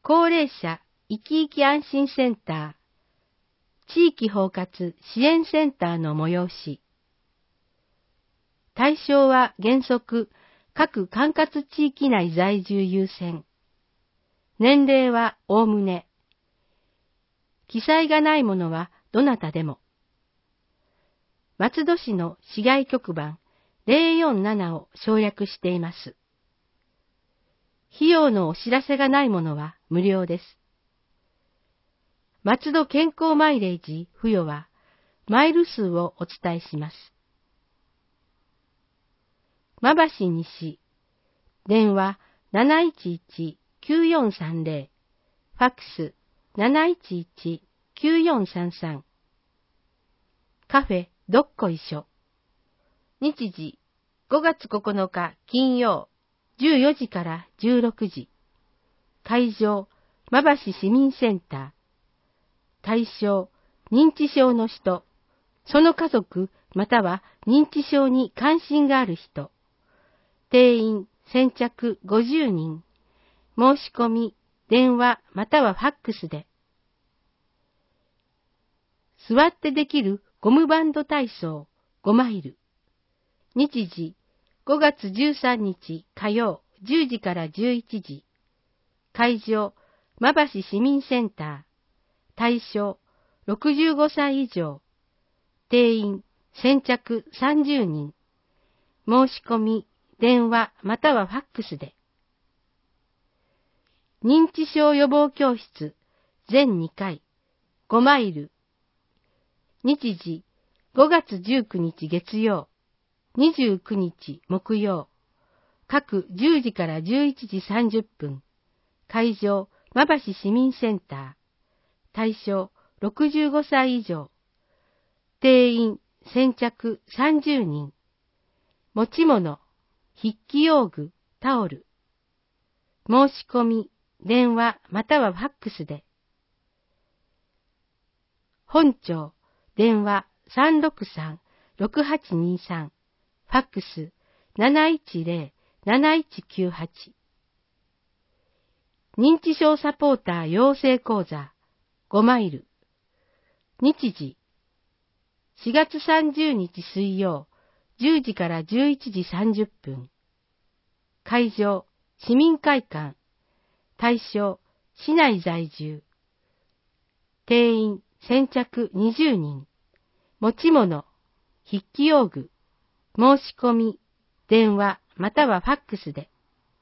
高齢者生き生き安心センター、地域包括支援センターの催し。対象は原則、各管轄地域内在住優先。年齢はおおむね。記載がないものはどなたでも。松戸市の市外局番047を省略しています。費用のお知らせがないものは無料です。松戸健康マイレージ付与はマイル数をお伝えします。馬橋西、電話711-9430、ファックス711-9433。カフェどっこいしょ。日時5月9日金曜14時から16時。会場馬橋市民センター。対象認知症の人、その家族または認知症に関心がある人。定員先着50人。申し込み電話またはファックスで。座ってできるゴムバンド体操5マイル。日時5月13日火曜10時から11時。会場馬橋市民センター。対象65歳以上。定員先着30人。申し込み電話またはファックスで。認知症予防教室全2回5マイル。日時5月19日月曜29日木曜。各10時から11時30分。会場馬橋市民センター。対象65歳以上。定員先着30人。持ち物、筆記用具、タオル。申し込み、電話またはファックスで。本庁、電話363-6823、ファックス710-7198。認知症サポーター養成講座5マイル。日時4月30日水曜10時から11時30分。会場市民会館。対象市内在住。定員先着20人。持ち物、筆記用具。申し込み、電話またはファックスで。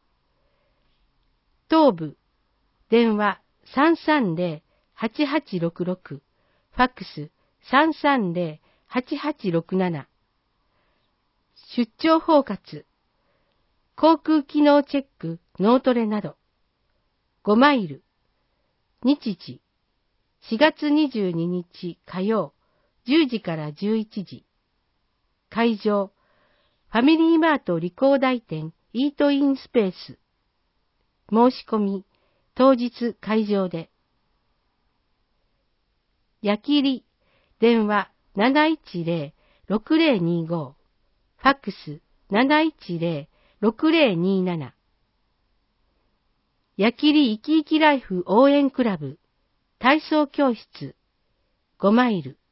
東部、電話330-8866、ファックス330-8867。出張包括、航空機能チェック、脳トレなど。5マイル。日時、4月22日火曜、10時から11時。会場、ファミリーマートリコーダイ店イートインスペース。申し込み、当日会場で。矢切、電話710-6025、ファックス710-6027。矢切いきいきライフ応援クラブ、体操教室、5マイル。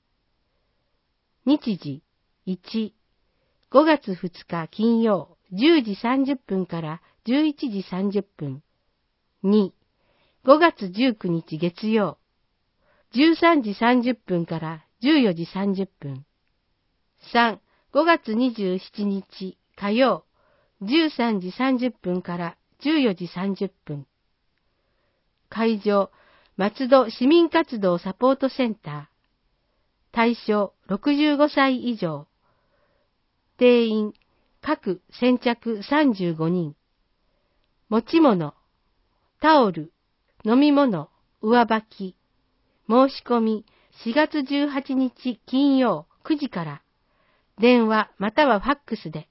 日時、1、5月2日金曜、10時30分から11時30分。2、5月19日月曜、13時30分から14時30分。3、5月27日火曜、13時30分から14時30分。会場、松戸市民活動サポートセンター。対象65歳以上。定員、各先着35人。持ち物、タオル、飲み物、上履き。申し込み4月18日金曜9時から。電話またはファックスで。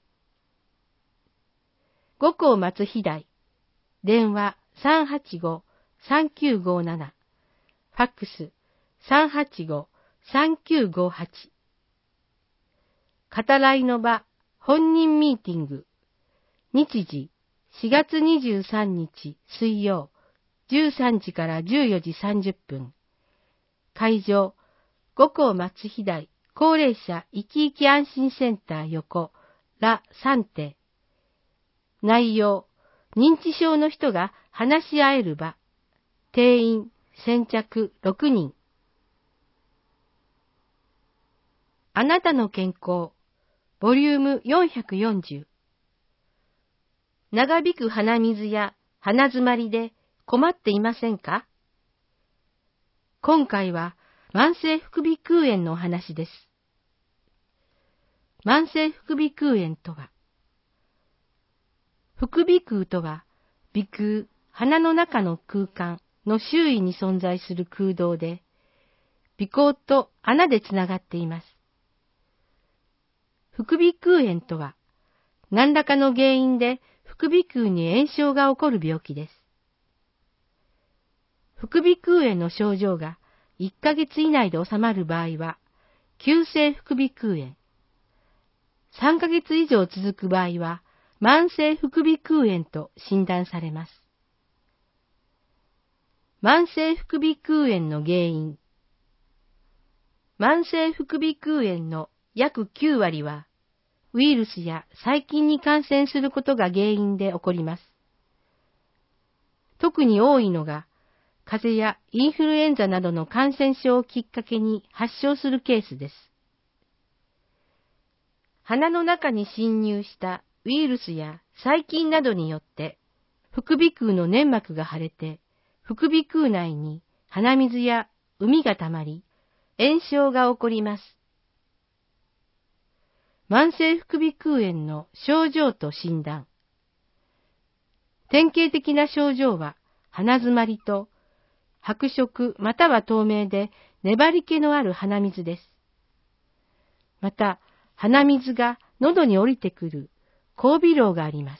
五甲松飛台。電話385-3957。ファックス385-3958。語らいの場、本人ミーティング。日時4月23日水曜 13時から14時30分。会場、五甲松飛台高齢者生き生き安心センター横、ラ・サンテ。内容、認知症の人が話し合える場。定員、先着6人。あなたの健康、ボリューム440。長引く鼻水や鼻詰まりで困っていませんか？今回は慢性副鼻腔炎のお話です。慢性副鼻腔炎とは、副鼻腔とは、鼻腔、鼻の中の空間の周囲に存在する空洞で、鼻孔と穴でつながっています。副鼻腔炎とは、何らかの原因で副鼻腔に炎症が起こる病気です。副鼻腔炎の症状が1ヶ月以内で収まる場合は、急性副鼻腔炎。3ヶ月以上続く場合は、慢性副鼻腔炎と診断されます。慢性副鼻腔炎の原因。慢性副鼻腔炎の約9割は、ウイルスや細菌に感染することが原因で起こります。特に多いのが、風邪やインフルエンザなどの感染症をきっかけに発症するケースです。鼻の中に侵入したウイルスや細菌などによって、副鼻腔の粘膜が腫れて、副鼻腔内に鼻水や膿がたまり、炎症が起こります。慢性副鼻腔炎の症状と診断。典型的な症状は鼻詰まりと白色または透明で粘り気のある鼻水です。また、鼻水が喉に降りてくる後鼻漏があります。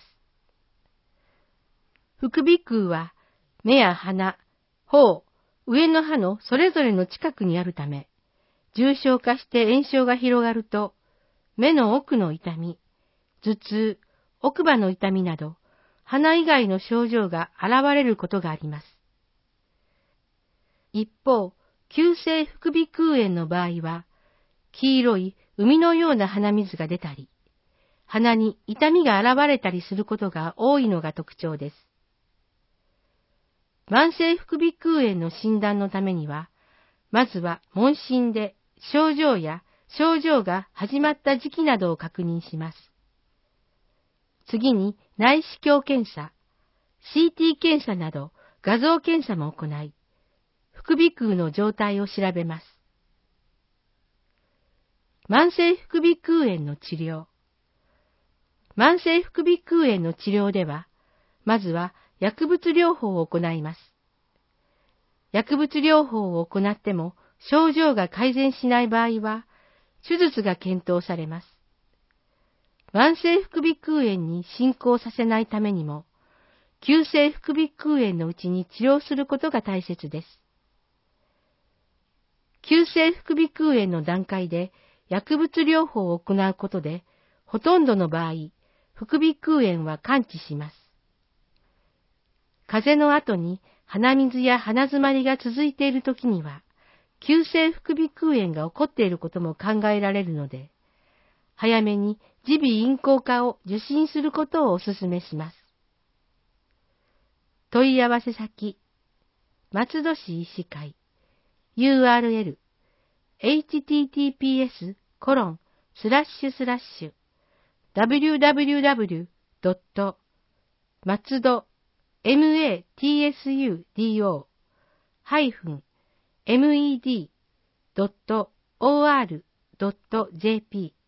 副鼻腔は目や鼻、頬、上の歯のそれぞれの近くにあるため、重症化して炎症が広がると、目の奥の痛み、頭痛、奥歯の痛みなど、鼻以外の症状が現れることがあります。一方、急性副鼻腔炎の場合は、黄色い膿のような鼻水が出たり、鼻に痛みが現れたりすることが多いのが特徴です。慢性副鼻腔炎の診断のためには、まずは問診で症状や症状が始まった時期などを確認します。次に内視鏡検査、CT 検査など画像検査も行い、副鼻腔の状態を調べます。慢性副鼻腔炎の治療。慢性副鼻腔炎の治療では、まずは薬物療法を行います。薬物療法を行っても症状が改善しない場合は、手術が検討されます。慢性副鼻腔炎に進行させないためにも、急性副鼻腔炎のうちに治療することが大切です。急性副鼻腔炎の段階で薬物療法を行うことで、ほとんどの場合、副鼻腔炎は完治します。風邪の後に鼻水や鼻詰まりが続いているときには、急性副鼻腔炎が起こっていることも考えられるので、早めに耳鼻咽喉科を受診することをお勧めします。問い合わせ先、松戸市医師会、URL、https://www.matsudo-med.or.jp